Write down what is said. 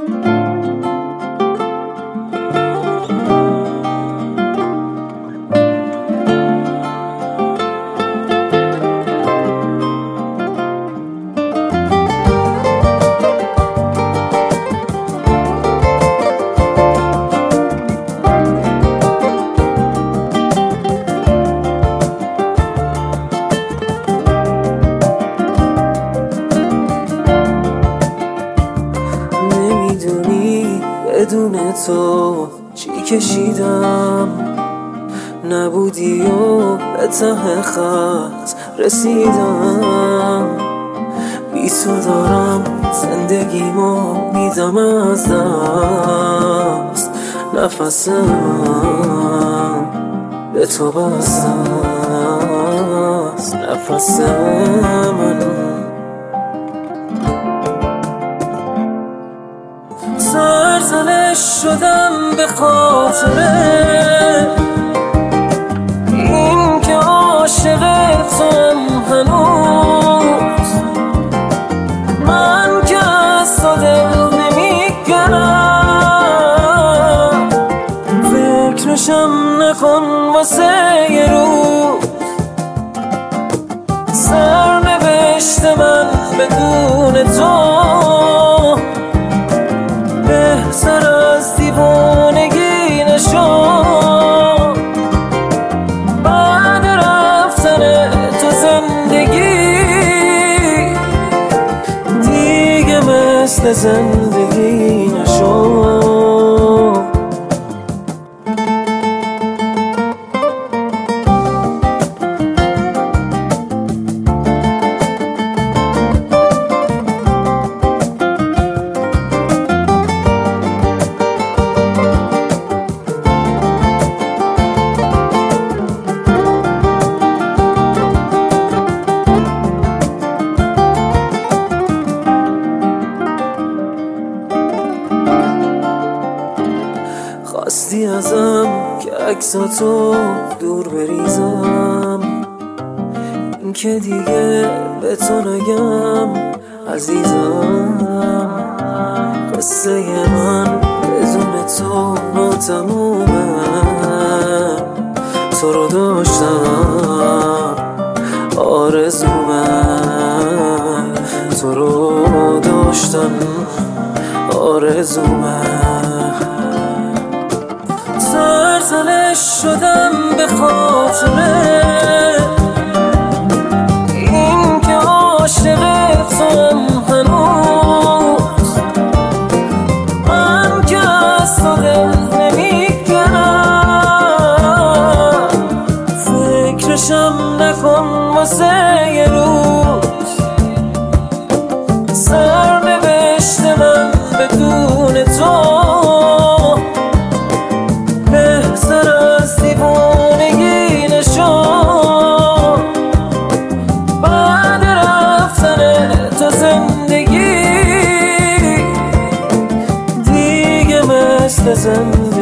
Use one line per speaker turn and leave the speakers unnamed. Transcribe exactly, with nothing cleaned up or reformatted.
نمیدونی بدون تو چی کشیدم، نبودی و به ته خط رسیدم. بی تو دارم زندگیمو میدم از دست، نفسم به تو بسته است، نفس من. سرزنش شدم به خاطره این که عاشق توام هنوز، من که از تو دل نمیگرم. فکرشم نکن واسه یه روز، سرنوشت من بدون تو بهتر از دیوانگی نشد. بعد رفتن تو زندگی دیگه مثل زندگی نشد. خواستی ازم که عکساتو دور بریزم، این که دیگه به تو نگم عزیزم. قصه من بدون تو ناتمومه، تو رو داشتم آرزومه، تو رو داشتم آرزومه. سرزنش شدم به خاطره این که عاشق توام هنوز، من که از تو دل نمیگرم. فکرشم نکن واسه یه روز، سرنوشت من بدون تو زندگی دیگه مثل زندگی